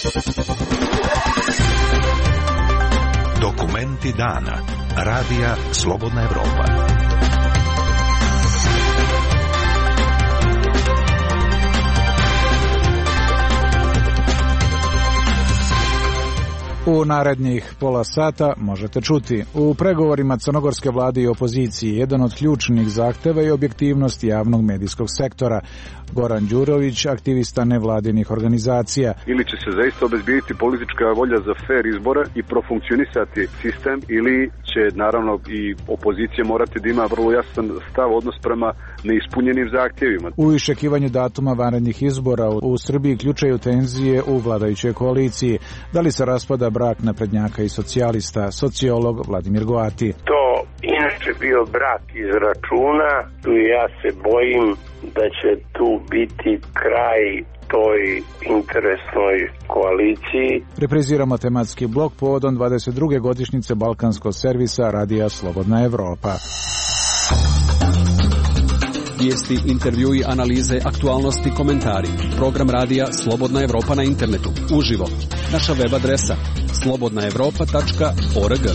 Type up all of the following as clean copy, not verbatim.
Dokumenti dana. Radija Slobodna Evropa. U narednih pola sata možete čuti: u pregovorima crnogorske vlade i opozicije jedan od ključnih zahteva je objektivnost javnog medijskog sektora. Goran Đurović, aktivista nevladinih organizacija. Ili će se zaista obezbijediti politička volja za fer izbore i profunkcionisati sistem, ili će naravno i opozicija morati da ima vrlo jasan stav odnos prema neispunjenim zahtjevima. U iščekivanju datuma vanrednih izbora u Srbiji ključaju tenzije u vladajućoj koaliciji. Da li se raspada brak naprednjaka i socijalista? Sociolog Vladimir Goati. To inače bio brak iz računa i ja se bojim da će tu biti kraj toj interesnoj koaliciji. Repriziramo tematski blok povodom 22. godišnjice Balkanskog servisa Radija Slobodna Evropa. Vijesti, intervjui, analize, aktualnosti, komentari. Program Radija Slobodna Evropa na internetu. Uživo. Naša web adresa slobodnaevropa.org.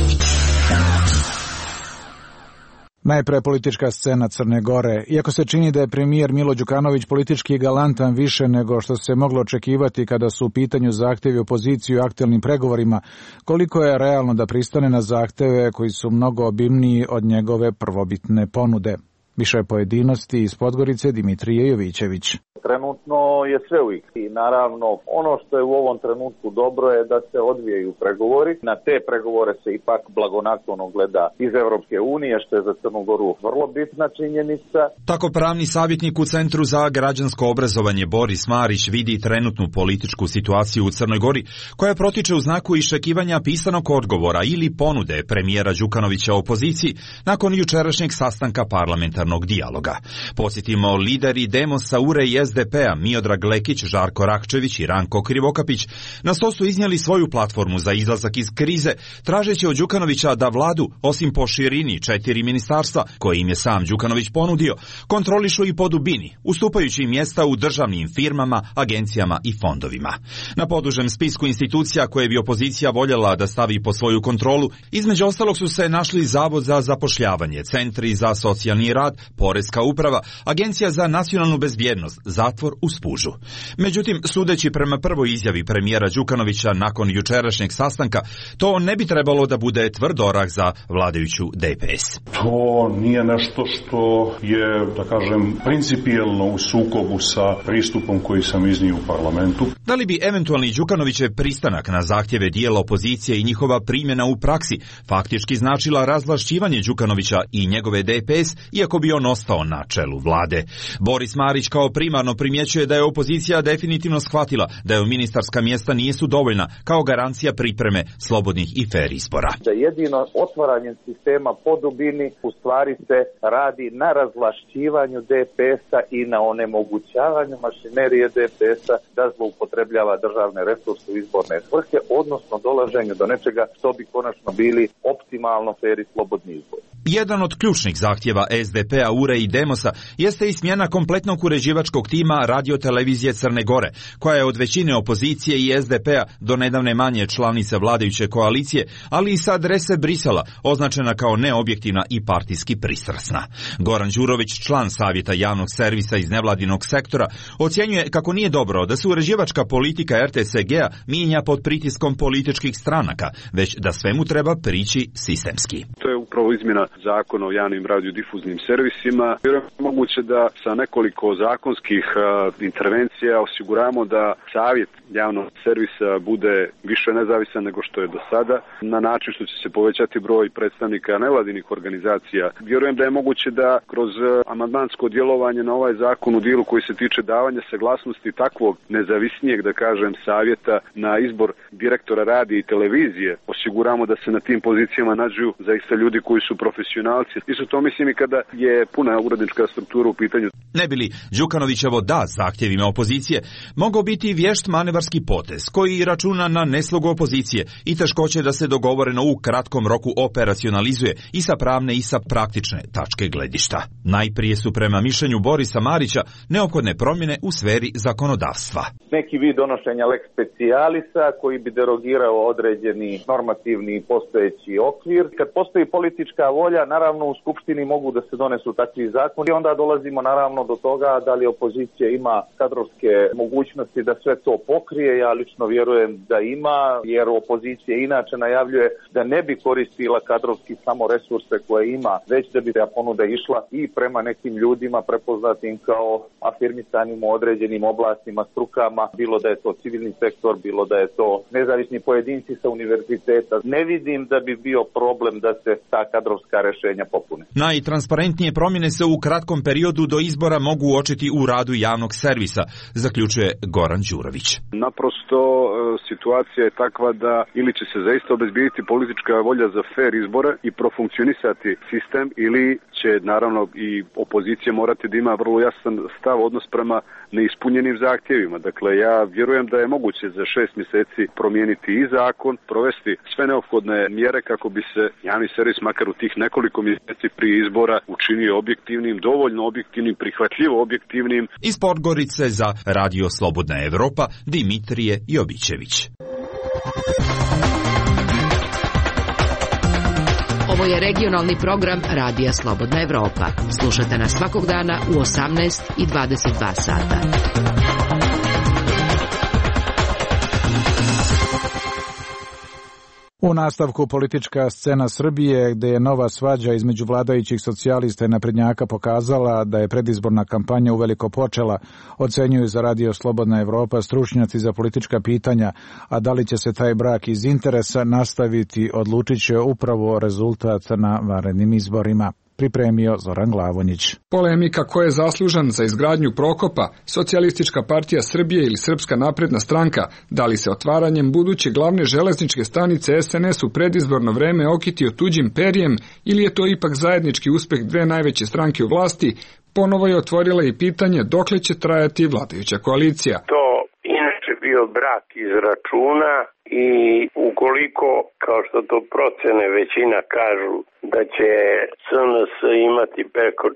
Najpre politička scena Crne Gore. Iako se čini da je premijer Milo Đukanović politički galantan više nego što se moglo očekivati kada su u pitanju zahtjevi opozicije u aktuelnim pregovorima, koliko je realno da pristane na zahtjeve koji su mnogo obimniji od njegove prvobitne ponude? Više pojedinosti iz Podgorice, Dimitrije Jovićević. Trenutno je sve u igri i naravno ono što je u ovom trenutku dobro je da se odvijaju pregovori. Na te pregovore se ipak blagonaklono gleda iz Evropske unije, što je za Crnu Goru vrlo bitna činjenica. Tako pravni savjetnik u Centru za građansko obrazovanje Boris Marić vidi trenutnu političku situaciju u Crnoj Gori, koja protiče u znaku iščekivanja pisanog odgovora ili ponude premijera Đukanovića opoziciji nakon jučerašnjeg sastanka parlamentarnog dijaloga. Podsjetimo, lideri Demosa, URE i SDP-a Miodrag Lekić, Žarko Rakčević i Ranko Krivokapić na sto su iznijeli svoju platformu za izlazak iz krize, tražeći od Đukanovića da vladu, osim po širini 4 ministarstva, koje im je sam Đukanović ponudio, kontrolišu i po dubini, ustupajući im mjesta u državnim firmama, agencijama i fondovima. Na podužem spisku institucija koje bi opozicija voljela da stavi pod svoju kontrolu, između ostalog su se našli Zavod za zapošljavanje, Centri za socijalni rad, Poreska uprava, Agencija za nacionalnu bezbjednost, zatvor u Spužu. Međutim, sudeći prema prvoj izjavi premijera Đukanovića nakon jučerašnjeg sastanka, to ne bi trebalo da bude tvrd orah za vladajuću DPS. To nije nešto što je, da kažem, principijelno u sukobu sa pristupom koji sam iznio u parlamentu. Da li bi eventualni Đukanovićev pristanak na zahtjeve dijela opozicije i njihova primjena u praksi faktički značila razvlašćivanje Đukanovića i njegove DPS, iako bi on ostao na čelu vlade? Boris Marić kao primarno primjećuje da je opozicija definitivno shvatila da joj ministarska mjesta nisu dovoljna kao garancija pripreme slobodnih i fer izbora. Da jedino otvaranjem sistema po dubini u stvari se radi na razvlašćivanju DPS-a i na onemogućavanju mašinerije DPS-a da zloupotrebljava državne resurse u izborne svrhe, odnosno dolaženju do nečega što bi konačno bili optimalno fer i slobodni izbori. Jedan od ključnih zahtjeva SDP-a, URE i Demosa jeste i smjena kompletnog uređivačkog tima radiotelevizije Crne Gore, koja je od većine opozicije i SDP-a do nedavne manje članice vladajuće koalicije, ali i sa adrese Brisela, označena kao neobjektivna i partijski pristrasna. Goran Đurović, član Savjeta javnog servisa iz nevladinog sektora, ocjenjuje kako nije dobro da se uređivačka politika RTSG-a mijenja pod pritiskom političkih stranaka, već da svemu treba prići sistemski. To je upravo izmjena zakona o javnim radiodifuznim servisima. Vjerujem moguće da sa nekoliko zakonskih intervencija osiguramo da savjet javnog servisa bude više nezavisan nego što je do sada, na način što će se povećati broj predstavnika nevladinih organizacija. Vjerujem da je moguće da kroz amandmansko djelovanje na ovaj zakon u dijelu koji se tiče davanja saglasnosti takvog nezavisnijeg, da kažem, savjeta na izbor direktora radija i televizije, osiguramo da se na tim pozicijama nađu zaista ljudi koji su profesionalci. Isto to mislim i kada je puna urednička struktura u pitanju. Ne bi li Đukanovićevo da zahtjevima opozicije mogao biti vješt manevarski potez koji računa na neslogu opozicije i teškoće da se dogovoreno u kratkom roku operacionalizuje i sa pravne i sa praktične tačke gledišta. Najprije su prema mišljenju Borisa Marića neophodne promjene u sferi zakonodavstva. Neki vid donošenja lex specialisa koji bi derogirao određeni normativni postojeći okvir. Kad postoji politička volja, naravno u Skupštini mogu da se donesu takvi zakoni i onda dolazimo naravno do toga da li opozicija ima kadrovske mogućnosti da sve to pokrije. Ja lično vjerujem da ima, jer opozicija inače najavljuje da ne bi koristila kadrovski samo resurse koje ima, već da bi ta ponuda išla i prema nekim ljudima prepoznatim kao afirmisanim u određenim oblastima, strukama, bilo da je to civilni sektor, bilo da je to nezavisni pojedinci sa univerziteta. Ne vidim da bi bio problem da se ta kadrovska rješenja popune. Najtransparentnije promjene se u kratkom periodu do izbora mogu uočiti u radu javnog servisa, zaključuje Goran Đurović. Naprosto situacija je takva da ili će se zaista obezbijediti politička volja za fer izbore i profunkcionisati sistem, ili će naravno i opozicija morati da ima vrlo jasan stav odnos prema neispunjenim zahtjevima. Dakle, ja vjerujem da je moguće za 6 mjeseci promijeniti i zakon, provesti sve neophodne mjere kako bi se javni servis makar u tih nekoliko mjeseci prije izbora učinio objektivnim, dovoljno objektivnim, prihvatljivo objektivnim. Iz Podgorice za Radio Slobodna Evropa, Dimitrije Jobićević. Ovo je regionalni program Radija Slobodna Evropa. Slušajte nas svakog dana u 18 i 22 sata. U nastavku politička scena Srbije, gdje je nova svađa između vladajućih socijalista i naprednjaka pokazala da je predizborna kampanja uveliko počela, ocenjuju za Radio Slobodna Evropa stručnjaci za politička pitanja, a da li će se taj brak iz interesa nastaviti, odlučit će upravo rezultat na vanrednim izborima. Pripremio Zoran Glavonjić. Polemika ko je zaslužan za izgradnju Prokopa, Socijalistička partija Srbije ili Srpska napredna stranka, da li se otvaranjem buduće glavne železničke stanice SNS u predizborno vreme okitio tuđim perjem ili je to ipak zajednički uspeh dve najveće stranke u vlasti, ponovo je otvorila i pitanje dokle će trajati vladajuća koalicija. To inače bio brak iz računa i ukoliko, kao što to procene većina kažu, da će SNS imati preko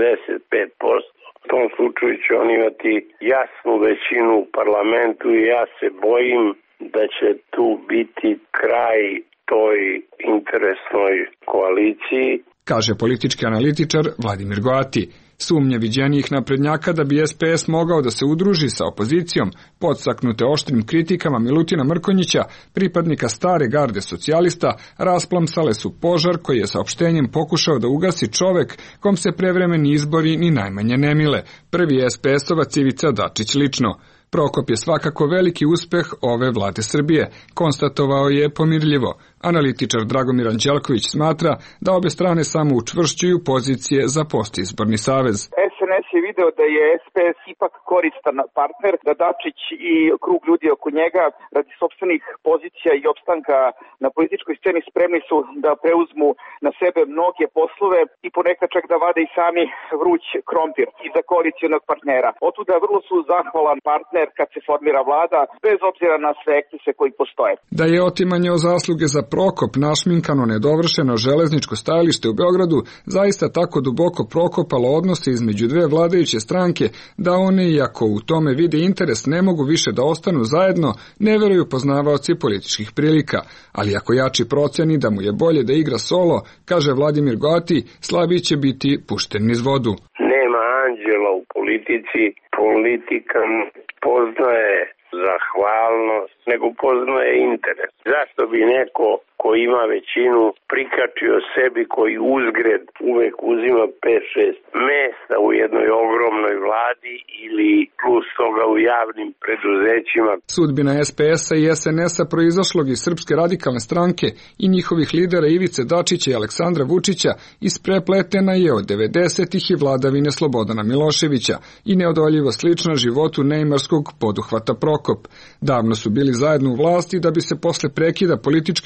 45%, u tom slučaju će on imati jasnu većinu u parlamentu i ja se bojim da će tu biti kraj toj interesnoj koaliciji, kaže politički analitičar Vladimir Goati. Sumnje viđenijih naprednjaka da bi SPS mogao da se udruži sa opozicijom, podstaknute oštrim kritikama Milutina Mrkonjića, pripadnika stare garde socijalista, rasplamsale su požar koji je saopštenjem pokušao da ugasi čovek kom se prevremeni izbori ni najmanje ne mile, prvi SPS-ovac Ivica Dačić lično. Prokop je svakako veliki uspeh ove vlade Srbije, konstatovao je pomirljivo. Analitičar Dragomir Anđelković smatra da obe strane samo učvršćuju pozicije za postizborni savez. SNS je video da je SPS ipak koristan partner, da Dačić i krug ljudi oko njega radi sopstvenih pozicija i opstanka na političkoj sceni spremni su da preuzmu na sebe mnoge poslove i ponekad čak da vade i sami vruć krompir iza koalicionog partnera. Otuda vrlo su zahvalan partner kad se formira vlada, bez obzira na sve ekscese koji postoje. Da je otimanje o zasluge za Prokop našminkano nedovršeno železničko stajalište u Beogradu zaista tako duboko prokopalo odnose između dve vladajuće stranke da one, iako u tome vide interes, ne mogu više da ostanu zajedno, ne veruju poznavaoci političkih prilika. Ali ako jači proceni da mu je bolje da igra solo, kaže Vladimir Goati, slabiji će biti pušten niz vodu. Nema anđela u politici, politika poznaje zahvalnost, nego poznaje interes. Zašto bi neko ko ima većinu prikačio sebi koji uzgred uvek uzima 5-6 mesta u jednoj ogromnoj vladi ili plus toga u javnim preduzećima? Sudbina SPS-a i SNS-a proizašlog iz Srpske radikalne stranke i njihovih lidera Ivice Dačića i Aleksandra Vučića isprepletena je od 90-ih i vladavine Slobodana Miloševića i neodoljivo slična životu neimarskog poduhvata Prokop. Davno su bili zajedno u vlasti da bi se posle prekida političke ljubavi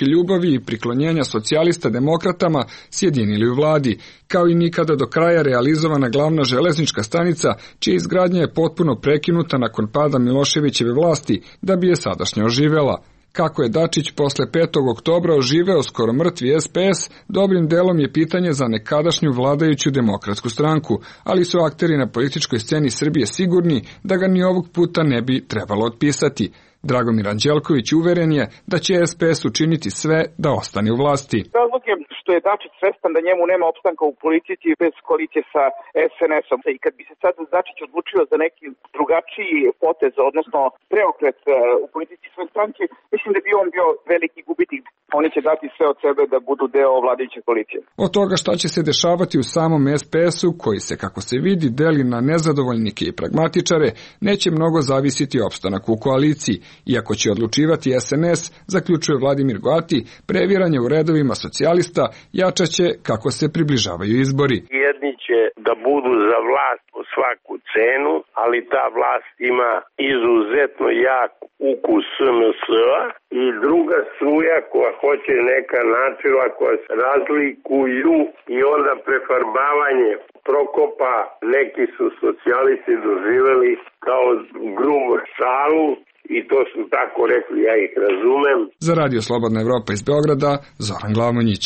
stavovi i priklonjenja socijalista demokratama sjedinili u vladi, kao i nikada do kraja realizovana glavna železnička stanica, čija izgradnja je potpuno prekinuta nakon pada Miloševićeve vlasti, da bi je sadašnja oživela. Kako je Dačić posle 5. oktobra oživeo skoro mrtvi SPS, dobrim delom je pitanje za nekadašnju vladajuću Demokratsku stranku, ali su akteri na političkoj sceni Srbije sigurni da ga ni ovog puta ne bi trebalo otpisati. Dragomir Anđelković uveren je da će SPS učiniti sve da ostane u vlasti. Razlog je što je Dačić svestan da njemu nema opstanka u politici bez koalicije sa SNS-om. I kad bi se sad Dačić odlučio za neki drugačiji potez, odnosno preokret u politici svoje stranke, mislim da bi on bio veliki gubitnik. Oni će dati sve od sebe da budu deo vladajuće koalicije. Od toga šta će se dešavati u samom SPS-u, koji se, kako se vidi, deli na nezadovoljnike i pragmatičare, neće mnogo zavisiti opstanak u koaliciji. Iako će odlučivati SNS, zaključuje Vladimir Goati, previranje u redovima socijalista jačaće kako se približavaju izbori. Jedni će da budu za vlast po svaku cenu, ali ta vlast ima izuzetno jak ukus SNS-a i druga struja koja hoće neka načela koja se razlikuju i onda prefarbavanje Prokopa neki su socijalisti doživeli kao grubo šalu. I to su tako rekli, ja ih razumem. Za Radio Slobodna Evropa iz Beograda, Zoran Glamonjić.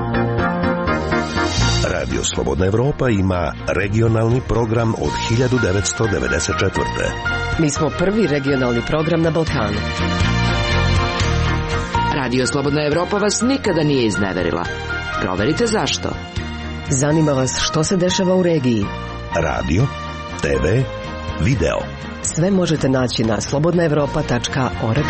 Radio Slobodna Evropa ima regionalni program od 1994. Mi smo prvi regionalni program na Balkanu. Radio Slobodna Evropa vas nikada nije izneverila. Proverite zašto. Zanima vas što se dešava u regiji. Radio, TV, video. Sve možete naći na slobodnaevropa.org.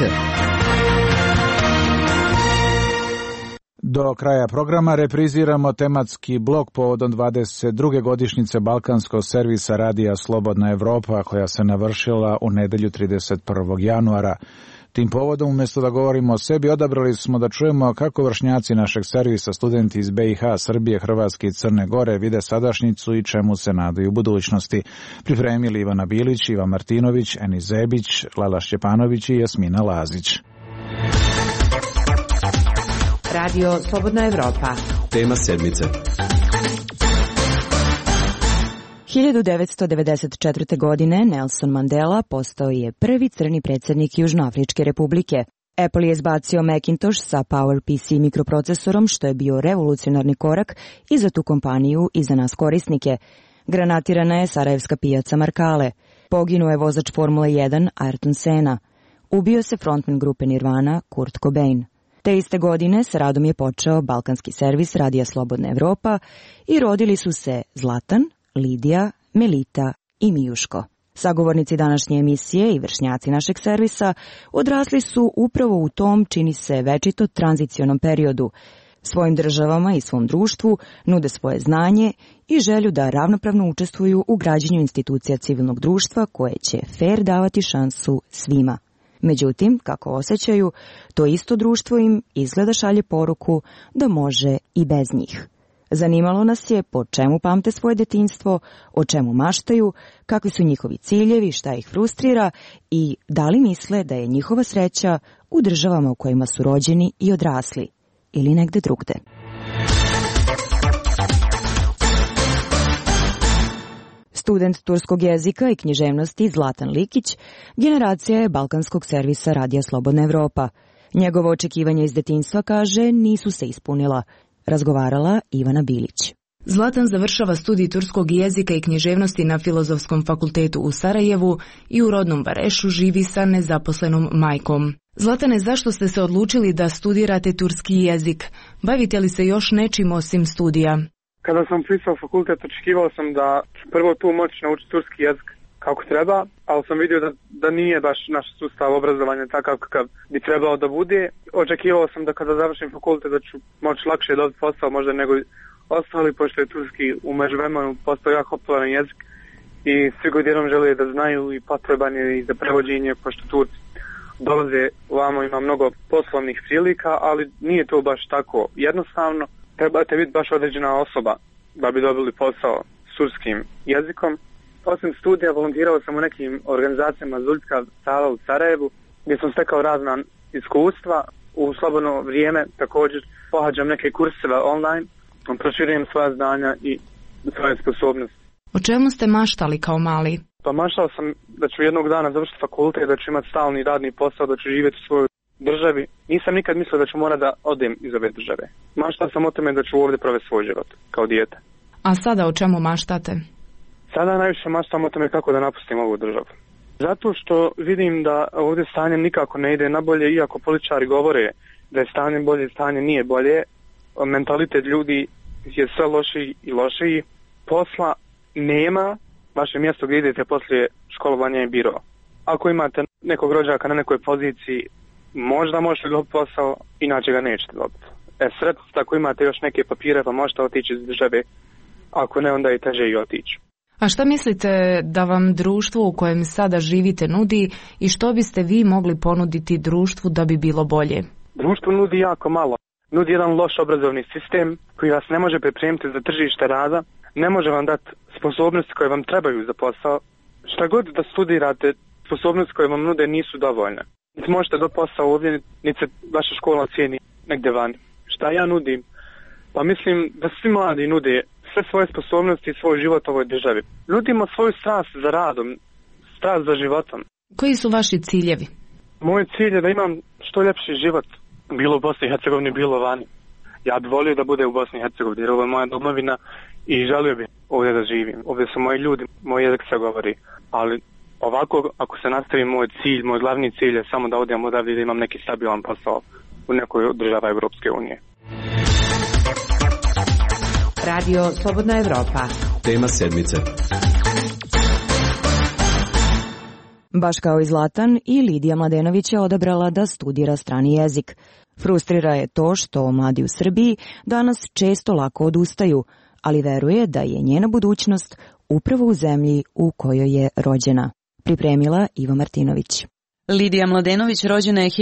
Do kraja programa repriziramo tematski blok povodom 22. godišnjice balkanskog servisa Radija Slobodna Evropa, koja se navršila u nedelju 31. januara. Tim povodom, umjesto da govorimo o sebi, odabrali smo da čujemo kako vršnjaci našeg servisa, studenti iz BiH, Srbije, Hrvatske i Crne Gore, vide sadašnjicu i čemu se nadaju u budućnosti. Pripremili Ivana Bilić, Ivan Martinović, Enis Zebić, Lala Šćepanović i Jasmina Lazić. Radio Slobodna Evropa. Tema sedmice. 1994. godine Nelson Mandela postao je prvi crni predsjednik Južnoafričke republike. Apple je izbacio Macintosh sa PowerPC mikroprocesorom, što je bio revolucionarni korak i za tu kompaniju i za nas korisnike. Granatirana je Sarajevska pijaca Markale. Poginuo je vozač Formule 1 Ayrton Senna. Ubio se frontman grupe Nirvana Kurt Cobain. Te iste godine s radom je počeo balkanski servis Radija Slobodna Evropa i rodili su se Zlatan, Lidija, Melita i Mijuško. Sagovornici današnje emisije i vršnjaci našeg servisa odrasli su upravo u tom, čini se, večito tranzicionom periodu. Svojim državama i svom društvu nude svoje znanje i želju da ravnopravno učestvuju u građenju institucija civilnog društva koje će fer davati šansu svima. Međutim, kako osjećaju, to isto društvo im izgleda šalje poruku da može i bez njih. Zanimalo nas je po čemu pamte svoje detinjstvo, o čemu maštaju, kakvi su njihovi ciljevi, šta ih frustrira i da li misle da je njihova sreća u državama u kojima su rođeni i odrasli ili negde drugde. Student turskog jezika i književnosti Zlatan Likić generacija je balkanskog servisa Radija Slobodna Evropa. Njegovo očekivanje iz detinjstva, kaže, nisu se ispunila. Razgovarala Ivana Bilić. Zlatan završava studij turskog jezika i književnosti na Filozofskom fakultetu u Sarajevu i u rodnom Varešu živi sa nezaposlenom majkom. Zlatane, zašto ste se odlučili da studirate turski jezik? Bavite li se još nečim osim studija? Kada sam upisao fakultet, očekivao sam da prvo tu moći naučiti turski jezik kako treba, ali sam vidio da nije baš naš sustav obrazovanja takav kakav bi trebao da bude. Očekivao sam da kada završim fakultet da ću moći lakše dobiti posao možda nego ostali, pošto je turski u međuvremenu postao jako popularan jezik i svi koji jednom žele da znaju i potreban je i za prevođenje, pošto Turci dolaze ovamo, ima mnogo poslovnih prilika, ali nije to baš tako jednostavno. Trebate biti baš određena osoba da bi dobili posao s turskim jezikom. Osim studija, volontirao sam u nekim organizacijama Zuljska sala u Sarajevu, gdje sam stekao razna iskustva u slobodno vrijeme također pohađam neke kurseve online, proširujem svoja znanja i svoje sposobnosti. O čemu ste maštali kao mali? Pa maštao sam da ću jednog dana završiti fakultet, da ću imati stalni radni posao, da ću živjeti u svojoj državi. Nisam nikad mislio da ću morati da odem iz ove države. Maštao sam o tome da ću ovdje provesti svoj život, kao dijete. A sada o čemu maštate? Sada najviše maštam o tome kako da napustim ovu državu. Zato što vidim da ovdje stanje nikako ne ide na bolje, iako političari govore da je stanje bolje, stanje nije bolje. Mentalitet ljudi je sve lošiji i lošiji. Posla nema, vaše mjesto gdje idete poslije školovanja je biro. Ako imate nekog rođaka na nekoj poziciji, možda možete dobiti posao, inače ga nećete dobiti. Sretno ako imate još neke papire pa možete otići iz države, ako ne onda je teže i otići. A šta mislite da vam društvo u kojem sada živite nudi i što biste vi mogli ponuditi društvu da bi bilo bolje? Društvo nudi jako malo. Nudi jedan loš obrazovni sistem koji vas ne može pripremiti za tržište rada, ne može vam dati sposobnosti koje vam trebaju za posao. Šta god da studirate, sposobnosti koje vam nude nisu dovoljne. Niti možete do posao ovdje, niti se vaša škola cijeni negdje vani. Šta ja nudim? Pa mislim da svi mladi nude sve svoje sposobnosti i svoj život ovoj državi. Nudimo svoju strast za radom, strast za životom. Koji su vaši ciljevi? Moj cilj je da imam što ljepši život, bilo u Bosni i Hercegovini, bilo vani. Ja bih volio da bude u Bosni i Hercegovini, jer ovo je moja domovina i želio bih ovdje da živim. Ovdje su moji ljudi, moj jezik se govori, ali ovako ako se nastavi moj cilj, moj glavni cilj je samo da odem odavdje da imam neki stabilan posao u nekoj država Evropske unije. Radio Slobodna Evropa. Tema sedmice. Baš kao i Zlatan, i Lidija Mladenović je odabrala da studira strani jezik. Frustrira je to što mladi u Srbiji danas često lako odustaju, ali veruje da je njena budućnost upravo u zemlji u kojoj je rođena. Pripremila Iva Martinović. Lidija Mladenović rođena je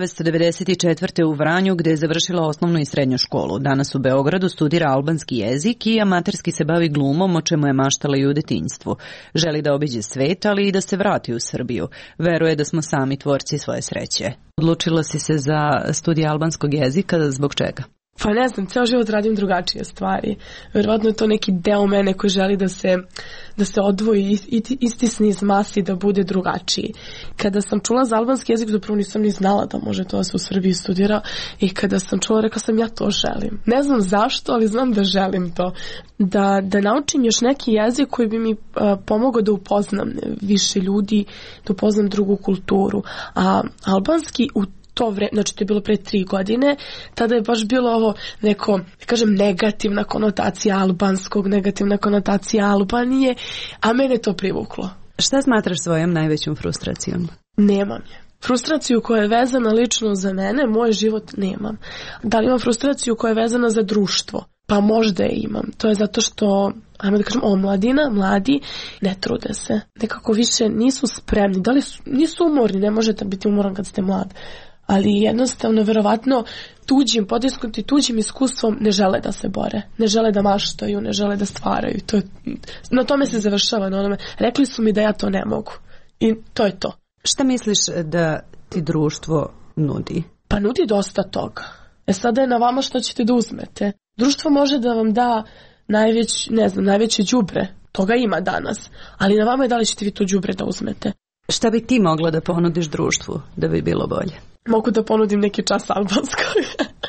1994. u Vranju, gde je završila osnovnu i srednju školu. Danas u Beogradu studira albanski jezik i amaterski se bavi glumom, o čemu je maštala i u detinjstvu. Želi da obiđe svet, ali i da se vrati u Srbiju. Veruje da smo sami tvorci svoje sreće. Odlučila si se za studij albanskog jezika, zbog čega? Pa ne znam, ceo život radim drugačije stvari. Vjerovatno je to neki deo mene koji želi da se odvoji i istisni iz masi, da bude drugačiji. Kada sam čula za albanski jezik, zapravo nisam ni znala da može to da se u Srbiji studira, i kada sam čula, rekla sam ja to želim. Ne znam zašto, ali znam da želim to. Da naučim još neki jezik koji bi mi pomogao da upoznam više ljudi, da upoznam drugu kulturu. A albanski u to vreme, znači to je bilo pre 3 godine, tada je baš bilo ovo neko, kažem, negativna konotacija albanskog, negativna konotacija Albanije, a mene to privuklo. Šta smatraš svojom najvećom frustracijom? Nemam je. Frustraciju koja je vezana lično za mene, moj život nemam. Da li imam frustraciju koja je vezana za društvo? Pa možda je imam. To je zato što, ajmo da kažem, omladina, mladi, ne trude se. Nekako više nisu spremni. Da li nisu umorni, ne možete biti umoran kad ste mlad. Ali jednostavno, verovatno, potisnuti tuđim iskustvom ne žele da se bore, ne žele da maštaju, ne žele da stvaraju. Na tome se završava, na onome. Rekli su mi da ja to ne mogu. I to je to. Šta misliš da ti društvo nudi? Pa nudi dosta toga. Sada je na vama što ćete da uzmete. Društvo može da vam da najveće đubre. Toga ima danas. Ali na vama je da li ćete vi to đubre da uzmete. Šta bi ti mogla da ponudiš društvu da bi bilo bolje? Mogu da ponudim neki čas albanskoj.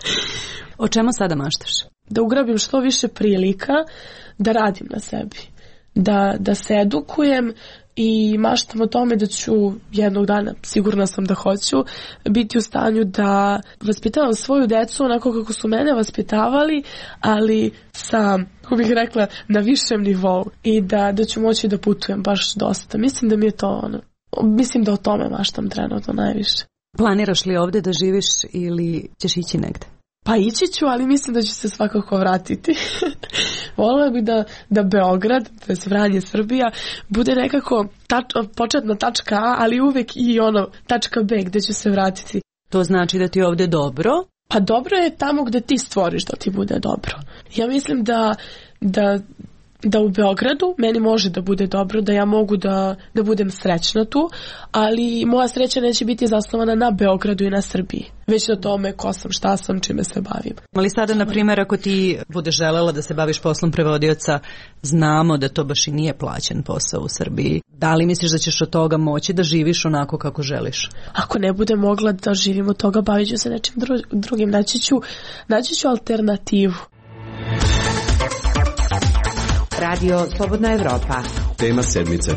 O čemu sada maštaš? Da ugrabim što više prilika, da radim na sebi. Da se edukujem i maštam o tome da ću jednog dana, sigurna sam da hoću, biti u stanju da vaspitavam svoju decu onako kako su mene vaspitavali, ali sa, kako bih rekla, na višem nivou, i da ću moći da putujem baš dosta. Mislim da mi je to mislim da o tome maštam trenutno najviše. Planiraš li ovdje da živiš ili ćeš ići negde? Pa ići ću, ali mislim da ću se svakako vratiti. Volela bih da Beograd, to je Vranje, Srbija, bude nekako početna tačka A, ali uvek i tačka B gde ću se vratiti. To znači da ti je ovdje dobro? Pa dobro je tamo gde ti stvoriš da ti bude dobro. Ja mislim da da u Beogradu meni može da bude dobro, da ja mogu da budem srećna tu, ali moja sreća neće biti zasnovana na Beogradu i na Srbiji, već na tome ko sam, šta sam, čime se bavim. Ali sada, na primjer, ako ti budeš želela da se baviš poslom prevodioca, znamo da to baš i nije plaćen posao u Srbiji. Da li misliš da ćeš od toga moći da živiš onako kako želiš? Ako ne budem mogla da živim od toga, bavit ću se nečim drugim. Naći ću alternativu. Radio Slobodna Evropa. Tema sedmice.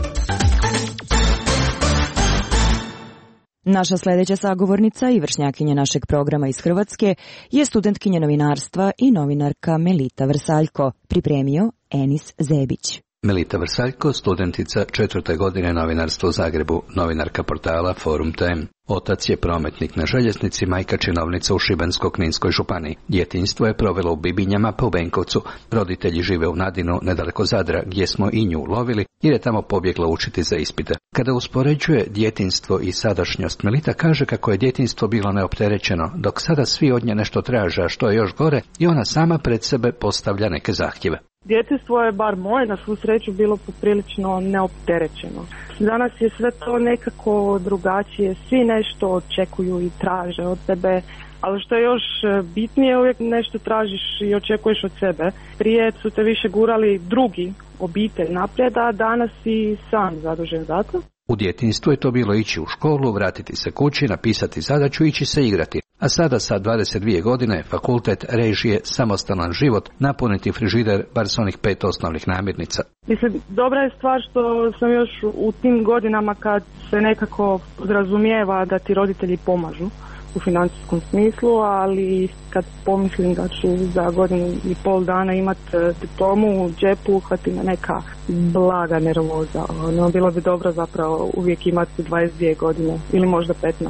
Naša sljedeća sagovornica i vršnjakinja našeg programa iz Hrvatske je studentkinja novinarstva i novinarka Melita Vrsaljko, pripremio Enis Zebić. Melita Vrsaljko, studentica 4. godine novinarstva u Zagrebu, novinarka portala Forum TM. Otac je prometnik na željeznici, majka činovnica u Šibensko-kninskoj županiji. Djetinjstvo je provelo u Bibinjama pa u Benkovcu. Roditelji žive u Nadinu, nedaleko Zadra, gdje smo i nju lovili, jer je tamo pobjegla učiti za ispite. Kada uspoređuje djetinjstvo i sadašnjost, Melita kaže kako je djetinjstvo bilo neopterećeno, dok sada svi od nje nešto traže, a što je još gore, i ona sama pred sebe postavlja neke zahtjeve. Djetinjstvo je, bar moje, na svu sreću bilo poprilično neopterećeno. Danas je sve to nekako drugačije, svi nešto očekuju i traže od tebe, ali što je još bitnije, uvijek nešto tražiš i očekuješ od sebe. Prije su te više gurali drugi, obitelj naprijed, a danas si sam zadužen za to. U djetinjstvu je to bilo ići u školu, vratiti se kući, napisati zadaću, ići se igrati. A sada sa 22 godine, fakultet, režije, samostalan život, napuniti frižider bar s onih 5 osnovnih namirnica. Mislim, dobra je stvar što sam još u tim godinama kad se nekako razumijeva da ti roditelji pomažu u financijskom smislu, ali kad pomislim da ću za 1.5 godina imati diplomu u džepu, uhvati me neka blaga nervoza. Bilo bi dobro zapravo uvijek imati 22 godine ili možda 15.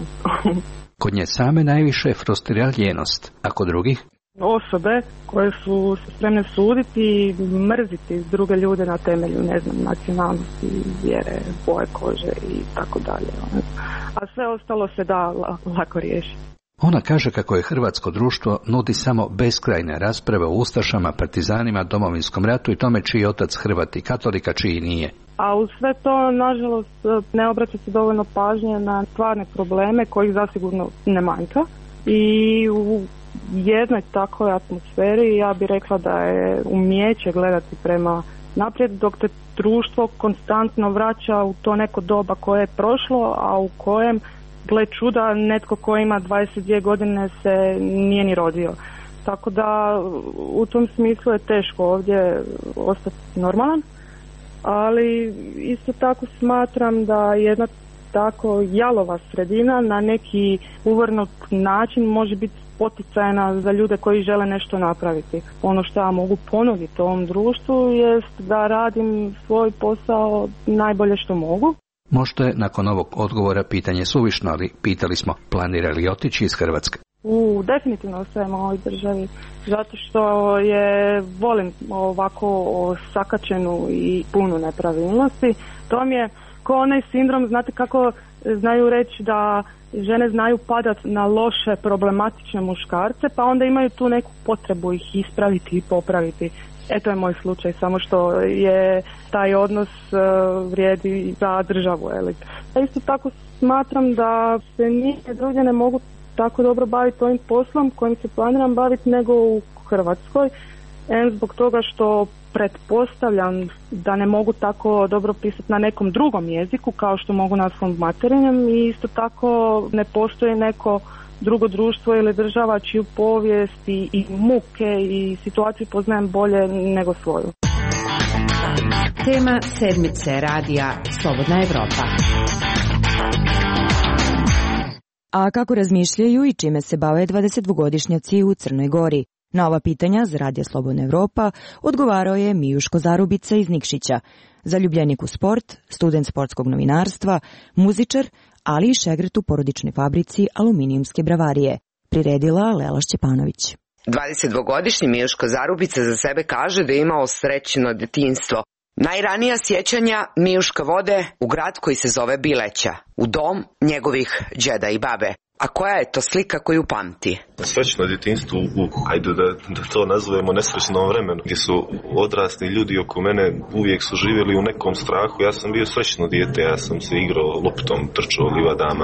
Kod nje same najviše je frustrira ljenost, a kod drugih? Osobe koje su spremne suditi i mrziti druge ljude na temelju, nacionalnosti, vjere, boje kože i tako dalje. A sve ostalo se da lako riješiti. Ona kaže kako je hrvatsko društvo nudi samo beskrajne rasprave o ustašama, partizanima, Domovinskom ratu i tome čiji je otac Hrvat i katolika, čiji nije. A uz sve to, nažalost, ne obraća se dovoljno pažnje na stvarne probleme kojih zasigurno ne manjka. I u jednoj takvoj atmosferi ja bih rekla da je umijeće gledati prema naprijed, dok te društvo konstantno vraća u to neko doba koje je prošlo, a u kojem, gle čuda, netko ko ima 22 godine se nije ni rodio. Tako da u tom smislu je teško ovdje ostati normalan, ali isto tako smatram da jedna tako jalova sredina na neki uvrnut način može biti poticajna za ljude koji žele nešto napraviti. Ono što ja mogu ponuditi ovom društvu jest da radim svoj posao najbolje što mogu. Možda je nakon ovog odgovora pitanje suvišno, ali pitali smo, planira li otići iz Hrvatske? Definitivno ostajem u ovoj državi, zato što volim ovako sakačenu i punu nepravilnosti. To mi je kao onaj sindrom, znate kako znaju reći da žene znaju padati na loše, problematične muškarce, pa onda imaju tu neku potrebu ih ispraviti i popraviti. To je moj slučaj, samo što je taj odnos vrijedi za državu. Ja isto tako smatram da se nigdje drugdje ne mogu tako dobro baviti ovim poslom kojim se planiram baviti nego u Hrvatskoj. Zbog toga što pretpostavljam da ne mogu tako dobro pisati na nekom drugom jeziku kao što mogu na svom materinjem i isto tako ne postoji neko drugo društvo ili država čiju povijest i muke i situaciju poznajem bolje nego svoju. Tema sedmice radija Slobodna Evropa. A kako razmišljaju i čime se bave 22-godišnjaci u Crnoj Gori? Na ova pitanja za Radio Slobodna Evropa odgovarao je Mijuško Zarubica iz Nikšića, zaljubljenik u sport, student sportskog novinarstva, muzičar, ali i šegrt u porodičnoj fabrici aluminijumske bravarije. Priredila Lela Šćepanović. 22-godišnji Mijuško Zarubica za sebe kaže da je imao srećno djetinjstvo. Najranija sjećanja Mijuška vode u grad koji se zove Bileća, u dom njegovih đeda i babe. A koja je to slika koju pamti? Srećno djetinjstvo ajde da to nazovemo nesrećnom vremenu, gdje su odrasli ljudi oko mene uvijek su živjeli u nekom strahu. Ja sam bio srećno dijete, ja sam se igrao loptom, trčao livadama.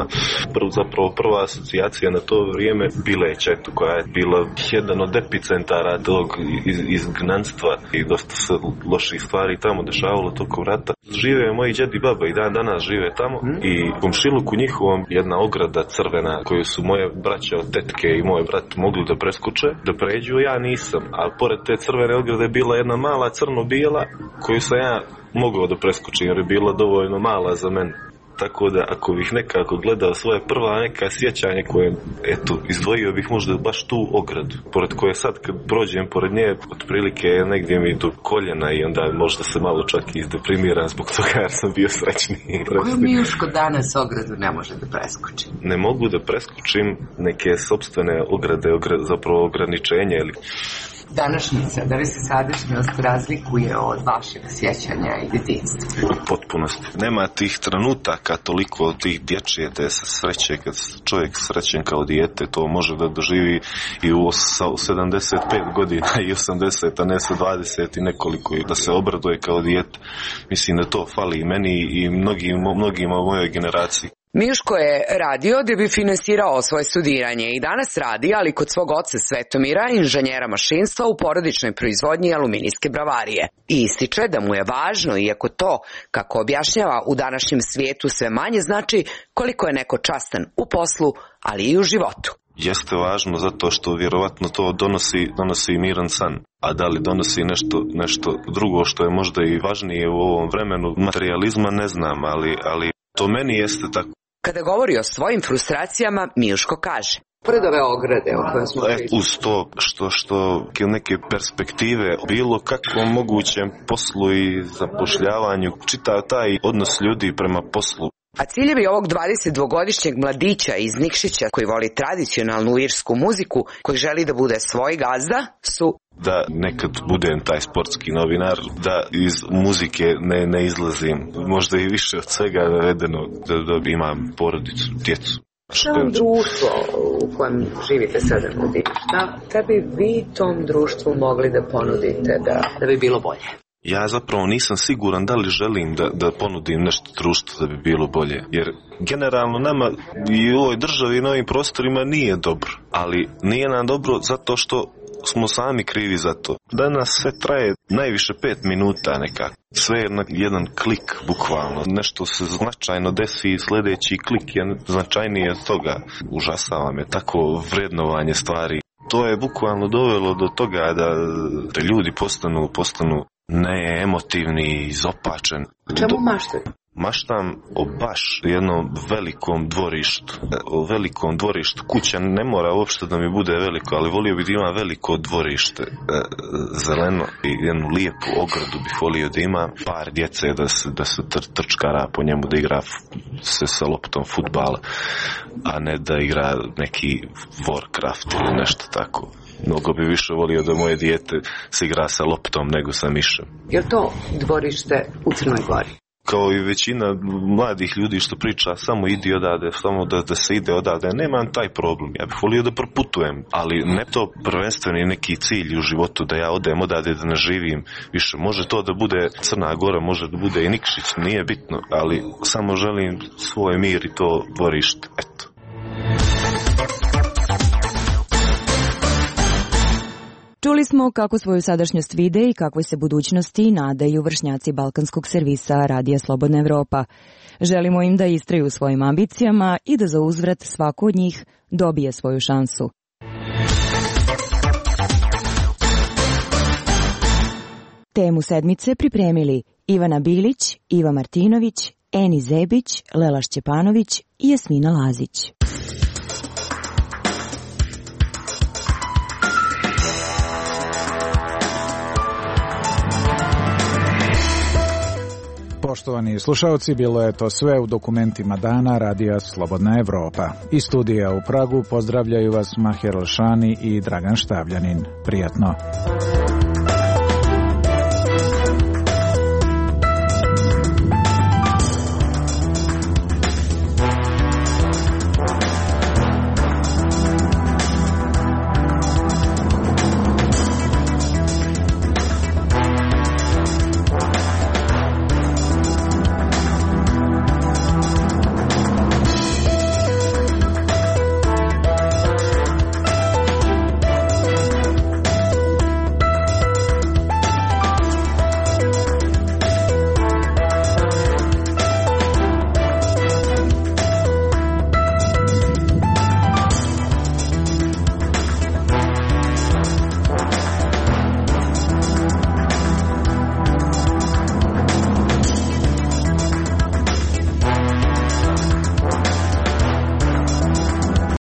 Prva asocijacija na to vrijeme bila je Četu, koja je bila jedan od epicentara tog izgnanstva i dosta se loših stvari tamo dešavalo tokom rata. Žive moji djed i baba i dan danas žive tamo i u komšiluku njihovom jedna ograda crvena koju su moje braća od tetke i moj brat mogli da preskuče, da pređu, ja nisam. A pored te crvene ograde je bila jedna mala crno-bijela koju sam ja mogao da preskučim jer je bila dovoljno mala za mene. Tako da ako bih nekako gledao svoje prva neka sjećanje koje, izdvojio bih možda baš tu ogradu, pored koje sad kad prođem pored nje, otprilike negdje mi do koljena i onda možda se malo čak i izdeprimiram zbog toga jer sam bio srećniji. Koju Mijuško danas ogradu ne može da preskoči? Ne mogu da preskočim neke sopstvene ograde, zapravo ograničenja ili... Današnjica, da li se sadašnjost razlikuje od vašeg sjećanja i djetinjstva? U potpunosti. Nema tih trenutaka toliko tih dječje te se sreće, kad čovjek srećen kao dijete, to može da doživi i u 75 godina i 80, a ne sa 20 i nekoliko, da se obraduje kao dijete. Mislim da to fali i meni i mnogima u mojoj generaciji. Mijuško je radio da bi finansirao svoje studiranje i danas radi, ali kod svog oca Svetomira, inženjera mašinstva u porodičnoj proizvodnji aluminijske bravarije. I ističe da mu je važno, iako to, kako objašnjava, u današnjem svijetu sve manje znači koliko je neko častan u poslu, ali i u životu. Jeste važno zato što vjerovatno to donosi miran san. A da li donosi nešto drugo što je možda i važnije u ovom vremenu materializma, ne znam, ali to meni jeste tako. Kada govori o svojim frustracijama, Mijuško kaže: pored ove ograde o kojoj smo pričali. Uz to što neke perspektive bilo kakvom mogućem poslu i zapošljavanju, čitav taj odnos ljudi prema poslu. A ciljevi ovog 22-godišnjeg mladića iz Nikšića koji voli tradicionalnu irsku muziku, koji želi da bude svoj gazda, su da nekad budem taj sportski novinar, da iz muzike ne izlazim, možda i više od svega navedeno, da imam porodicu, djecu. Šta vam društvo u kojem živite sada nudi? Šta bi vi tom društvu mogli da ponudite da bi bilo bolje? Ja zapravo nisam siguran da li želim da ponudim nešto društvu da bi bilo bolje. Jer generalno nama i u ovoj državi i na ovim prostorima nije dobro. Ali nije nam dobro zato što smo sami krivi za to. Danas sve traje najviše 5 minuta nekako. Sve je na jedan klik, bukvalno. Nešto se značajno desi i sljedeći klik je značajnije od toga. Užasava me tako vrednovanje stvari. To je bukvalno dovelo do toga da ljudi postanu neemotivni, izopačen. Čemu maštate? Maštam o baš jednom velikom dvorištu. O velikom dvorištu. Kuća ne mora uopšte da mi bude veliko, ali volio bih da ima veliko dvorište. Zeleno i jednu lijepu ogradu bih volio da ima. Par djece da se trčkara po njemu, da igra se sa loptom fudbala, a ne da igra neki Warcraft ili nešto tako. Mnogo bi više volio da moje dijete se igra sa loptom nego sa mišem. Je li to dvorište u Crnoj Gori? Kao i većina mladih ljudi što priča, samo idi odavde, samo da se ide odavde, nemam taj problem. Ja bih volio da proputujem, ali ne to prvenstveni neki cilj u životu da ja odem odavde da ne živim više. Može to da bude Crna Gora, može da bude i Nikšić, nije bitno, ali samo želim svoj mir i to dvorište, eto. Čuli smo kako svoju sadašnjost vide i kakvoj se budućnosti nadaju vršnjaci balkanskog servisa Radija Slobodna Evropa. Želimo im da istraju svojim ambicijama i da za uzvrat svako od njih dobije svoju šansu. Temu sedmice pripremili Ivana Bilić, Iva Martinović, Eni Zebić, Lela Šćepanović i Jasmina Lazić. Poštovani slušalci, bilo je to sve u dokumentima dana Radija Slobodna Evropa. Iz studija u Pragu pozdravljaju vas Maher Lšani i Dragan Štavljanin. Prijatno.